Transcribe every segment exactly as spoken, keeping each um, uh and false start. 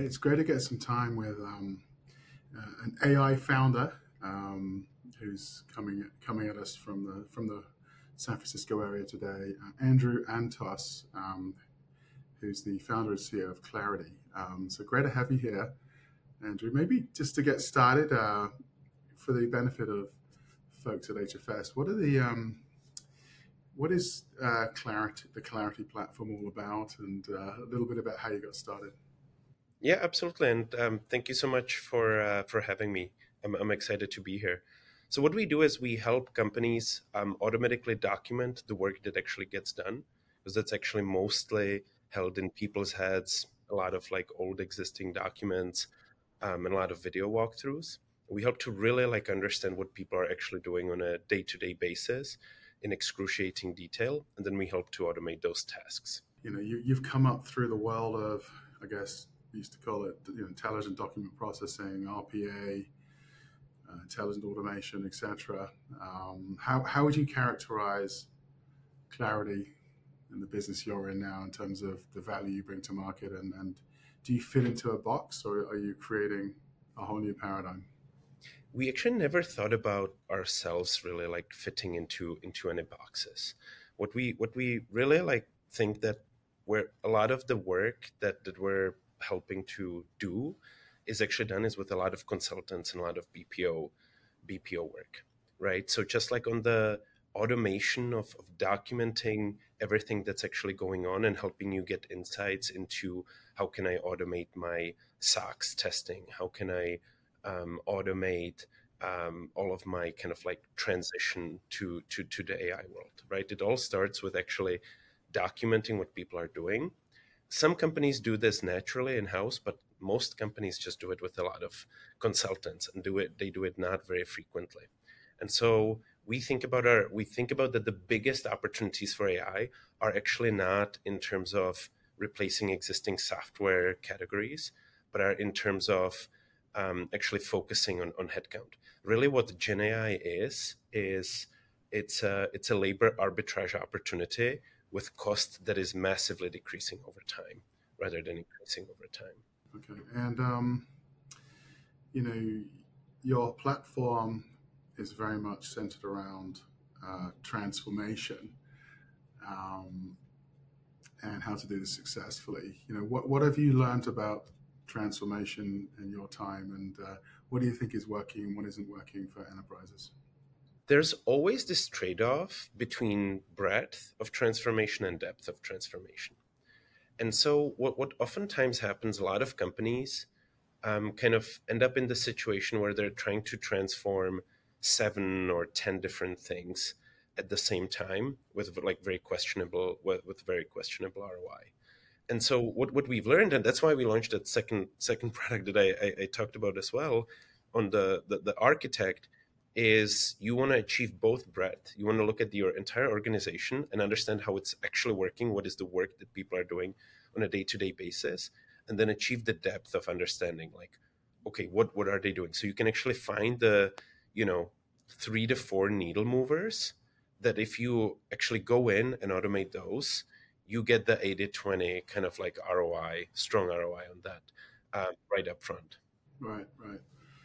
it's great to get some time with um, uh, an A I founder um, who's coming coming at us from the from the San Francisco area today, uh, Andrew Antos, um, who's the founder and C E O of Clarity. Um, so great to have you here, Andrew. Maybe just to get started, uh, for the benefit of folks at H F S, what are the um, what is uh, Clarity, the Clarity platform, all about, and uh, a little bit about how you got started? Yeah, absolutely. And um, thank you so much for uh, for having me. I'm, I'm excited to be here. So what we do is we help companies um, automatically document the work that actually gets done, because that's actually mostly held in people's heads, a lot of like old existing documents, um, and a lot of video walkthroughs. We help to really like understand what people are actually doing on a day-to-day basis in excruciating detail, and then we help to automate those tasks. You know, you, you've come up through the world of, I guess, we used to call it, you know, intelligent document processing, R P A, uh, intelligent automation, et cetera. Um, how, how would you characterize Clarity in the business you're in now in terms of the value you bring to market? And, and do you fit into a box, or are you creating a whole new paradigm? We actually never thought about ourselves really like fitting into into any boxes. What we what we really like think that where a lot of the work that that we're helping to do is actually done is with a lot of consultants and a lot of B P O B P O work, right? So just like on the automation of, of documenting everything that's actually going on and helping you get insights into how can I automate my SOX testing, how can I um, automate um, all of my kind of like transition to, to to the A I world, right? It all starts with actually documenting what people are doing. Some companies do this naturally in-house, but most companies just do it with a lot of consultants and do it. They do it not very frequently. And so we think about our we think about that the biggest opportunities for A I are actually not in terms of replacing existing software categories, but are in terms of um, actually focusing on, on headcount. Really what Gen A I is, is it's a, it's a labor arbitrage opportunity with cost that is massively decreasing over time rather than increasing over time. Okay. And, um, you know, your platform is very much centered around uh, transformation um, and how to do this successfully. You know, what, what have you learned about transformation in your time, and uh, what do you think is working and what isn't working for enterprises? There's always this trade-off between breadth of transformation and depth of transformation. And so what, what oftentimes happens, a lot of companies um, kind of end up in the situation where they're trying to transform seven or ten different things at the same time with like very questionable, with, with very questionable R O I. And so what, what we've learned, and that's why we launched that second second product that I, I, I talked about as well on the, the, the architect, is you want to achieve both breadth. You want to look at your entire organization and understand how it's actually working, what is the work that people are doing on a day-to-day basis, and then achieve the depth of understanding, like, okay, what, what are they doing? So you can actually find the, you know, three to four needle movers that if you actually go in and automate those, you get the eighty twenty kind of like R O I, strong R O I on that um, right up front. Right, right.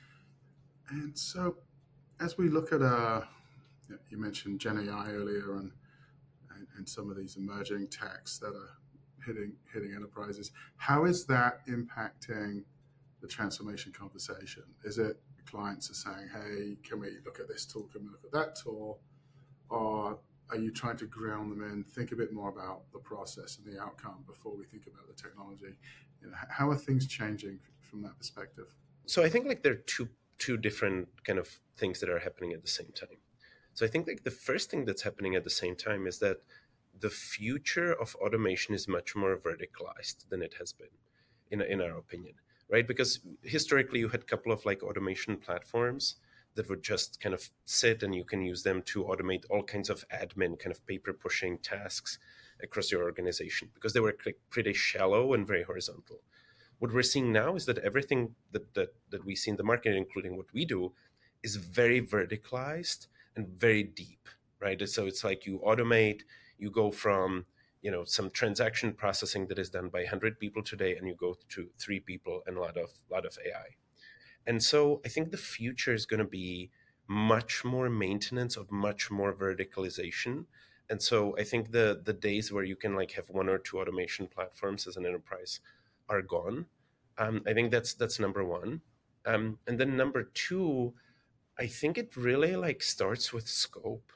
And so as we look at, uh, you mentioned Gen A I earlier, and, and, and some of these emerging techs that are hitting hitting enterprises, how is that impacting the transformation conversation? Is it clients are saying, hey, can we look at this tool, can we look at that tool? Or are you trying to ground them in, think a bit more about the process and the outcome before we think about the technology? You know, how are things changing from that perspective? So I think like there are two two different kind of things that are happening at the same time. So I think like the first thing that's happening at the same time is that the future of automation is much more verticalized than it has been, in in our opinion, right? Because historically you had a couple of like automation platforms that would just kind of sit and you can use them to automate all kinds of admin kind of paper pushing tasks across your organization because they were pretty shallow and very horizontal. What we're seeing now is that everything that, that, that we see in the market, including what we do, is very verticalized and very deep, right? So it's like you automate, you go from, you know, some transaction processing that is done by one hundred people today, and you go to three people and a lot of lot of A I. And so I think the future is going to be much more maintenance of much more verticalization. And so I think the the days where you can like have one or two automation platforms as an enterprise are gone. Um, I think that's that's number one. Um, and then number two, I think it really like starts with scope.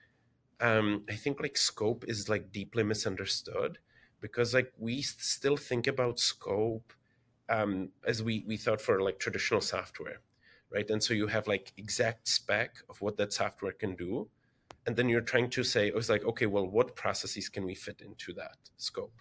Um, I think like scope is like deeply misunderstood because like we s- still think about scope um, as we we thought for like traditional software, right? And so you have like exact spec of what that software can do, and then you're trying to say, oh, it's like, okay, well, what processes can we fit into that scope?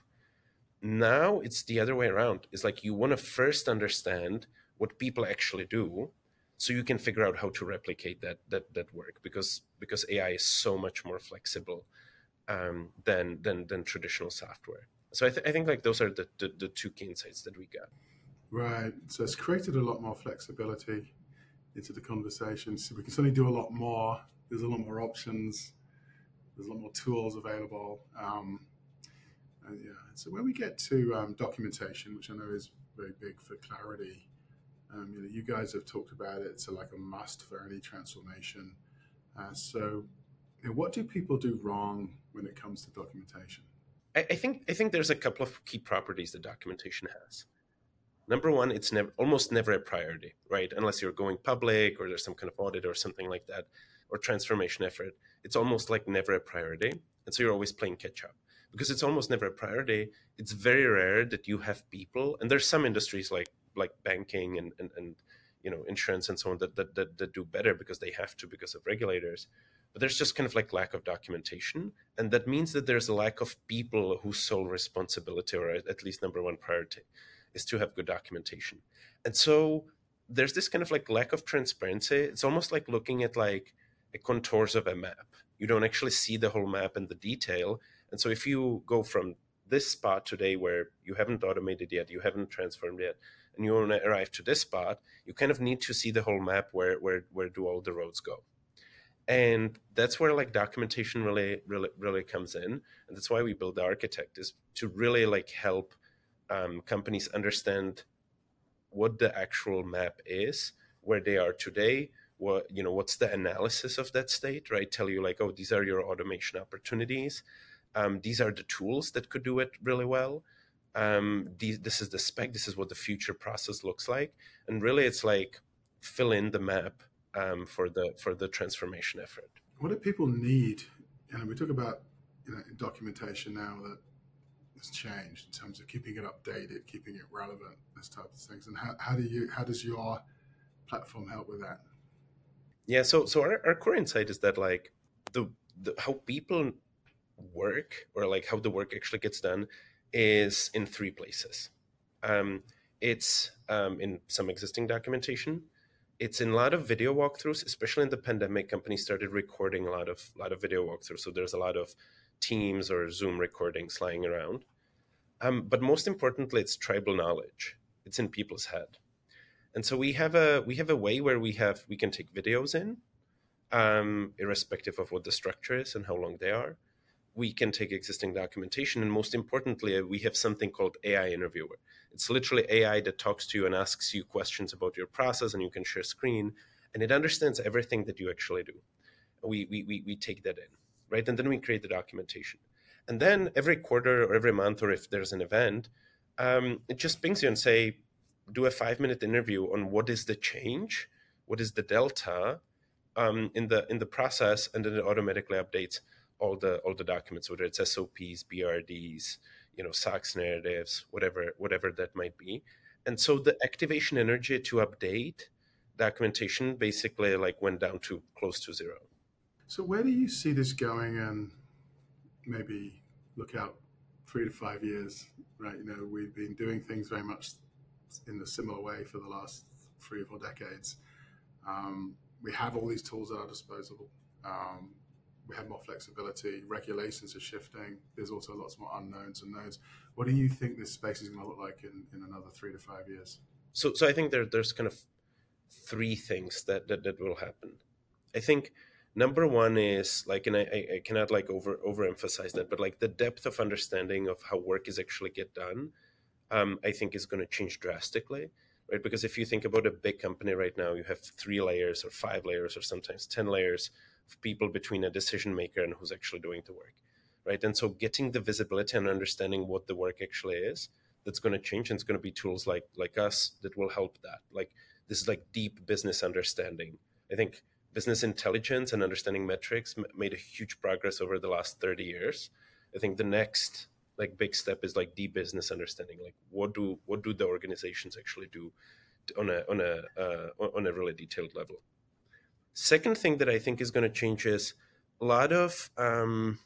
Now it's the other way around. It's like you want to first understand what people actually do, so you can figure out how to replicate that that that work because because A I is so much more flexible um, than than than traditional software. So I, th- I think like those are the, the the two key insights that we got. Right. So it's created a lot more flexibility into the conversation. So we can certainly do a lot more. There's a lot more options. There's a lot more tools available. Um, and yeah. So when we get to um, documentation, which I know is very big for clarity, um, you know, you guys have talked about it. It's a, like a must for any transformation. Uh, so, you know, what do people do wrong when it comes to documentation? I, I think I think there's a couple of key properties that documentation has. Number one, it's never almost never a priority, right? Unless you're going public or there's some kind of audit or something like that, or transformation effort. It's almost like never a priority. And so you're always playing catch up. Because it's almost never a priority, it's very rare that you have people, and there's some industries like like banking and and, and you know insurance and so on that, that that that do better because they have to because of regulators. But there's just kind of like lack of documentation. And that means that there's a lack of people whose sole responsibility, or at least number one priority, is to have good documentation. And so there's this kind of like lack of transparency. It's almost like looking at like a contours of a map. You don't actually see the whole map and the detail. And so if you go from this spot today where you haven't automated yet, you haven't transformed yet, and you want to arrive to this spot, you kind of need to see the whole map. Where where where do all the roads go? And that's where like documentation really really really comes in. And that's why we build the architect, is to really like help um, companies understand what the actual map is, where they are today, what you know what's the analysis of that state, right? Tell you like, oh, these are your automation opportunities, um, these are the tools that could do it really well, um, these, this is the spec, this is what the future process looks like. And really it's like fill in the map um, for the for the transformation effort. What do people need? And we talk about, you know, documentation now that has changed in terms of keeping it updated, keeping it relevant, those types of things. And how, how do you how does your platform help with that? Yeah, so so our, our core insight is that like the, the how people work, or like how the work actually gets done, is in three places. Um, it's um, in some existing documentation. It's in a lot of video walkthroughs, especially in the pandemic. Companies started recording a lot of lot of video walkthroughs, so there's a lot of Teams or Zoom recordings lying around. Um, but most importantly, it's tribal knowledge. It's in people's head, and so we have a we have a way where we have we can take videos in, um, irrespective of what the structure is and how long they are. We can take existing documentation, and most importantly, we have something called A I Interviewer. It's literally A I that talks to you and asks you questions about your process, and you can share screen, and it understands everything that you actually do. We we we, we take that in, right, and then we create the documentation, and then every quarter or every month, or if there's an event, um, it just pings you and say, do a five minute interview on what is the change, what is the delta um, in the in the process, and then it automatically updates all the all the documents, whether it's S O Ps, B R Ds, you know, SOX narratives, whatever whatever that might be. And so the activation energy to update documentation basically like went down to close to zero. So where do you see this going, and maybe look out three to five years, right? You know, we've been doing things very much in a similar way for the last three or four decades. Um, we have all these tools at our disposal. Um, we have more flexibility. Regulations are shifting. There's also lots more unknowns and knowns. What do you think this space is going to look like in, in another three to five years? So, so I think there, there's kind of three things that, that, that will happen. I think Number one is like, and I, I I cannot like over overemphasize that, but like the depth of understanding of how work is actually get done, um, I think is going to change drastically, right? Because if you think about a big company right now, you have three layers or five layers or sometimes ten layers of people between a decision maker and who's actually doing the work, right? And so getting the visibility and understanding what the work actually is, that's going to change, and it's going to be tools like like us that will help that. Like this is like deep business understanding. I think business intelligence and understanding metrics m- made a huge progress over the last thirty years. I think the next like big step is like deep business understanding. Like what do what do the organizations actually do on a on a uh, on a really detailed level. Second thing that I think is going to change is a lot of um,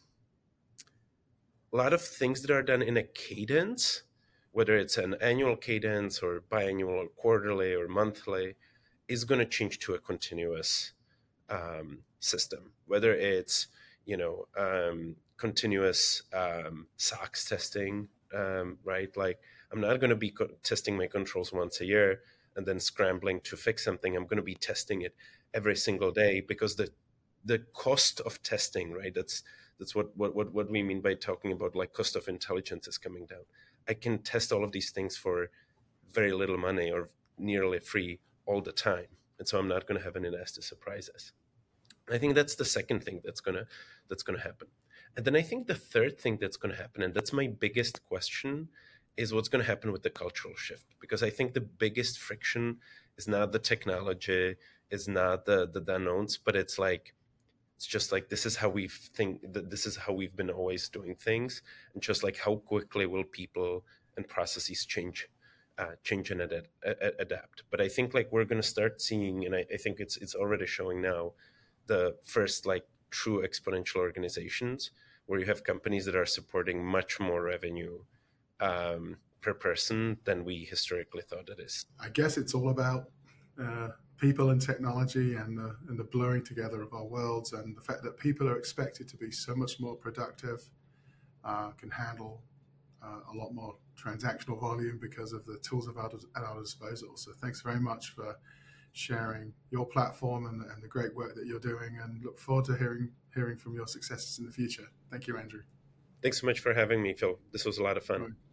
a lot of things that are done in a cadence, whether it's an annual cadence or biannual or quarterly or monthly, is going to change to a continuous um, system. Whether it's you know um, continuous um, SOX testing, um, right? Like I'm not going to be co- testing my controls once a year and then scrambling to fix something. I'm going to be testing it every single day because the the cost of testing, right? That's that's what, what what what we mean by talking about like cost of intelligence is coming down. I can test all of these things for very little money or nearly free all the time, and so I'm not going to have any nasty surprises. I think that's the second thing that's gonna that's gonna happen. And then I think the third thing that's gonna happen, and that's my biggest question, is what's gonna happen with the cultural shift. Because I think the biggest friction is not the technology, is not the the unknowns, but it's like it's just like this is how we think that this is how we've been always doing things, and just like how quickly will people and processes change, uh, change and adapt, adapt. But I think like we're going to start seeing, and I, I think it's it's already showing now, the first like true exponential organizations where you have companies that are supporting much more revenue um, per person than we historically thought it is. I guess it's all about uh, people and technology and the, and the blurring together of our worlds, and the fact that people are expected to be so much more productive, uh, can handle uh, a lot more transactional volume because of the tools at our, at our disposal. So thanks very much for sharing your platform and, and the great work that you're doing, and look forward to hearing hearing from your successes in the future. Thank you, Andrew. Thanks so much for having me, Phil. This was a lot of fun. Right.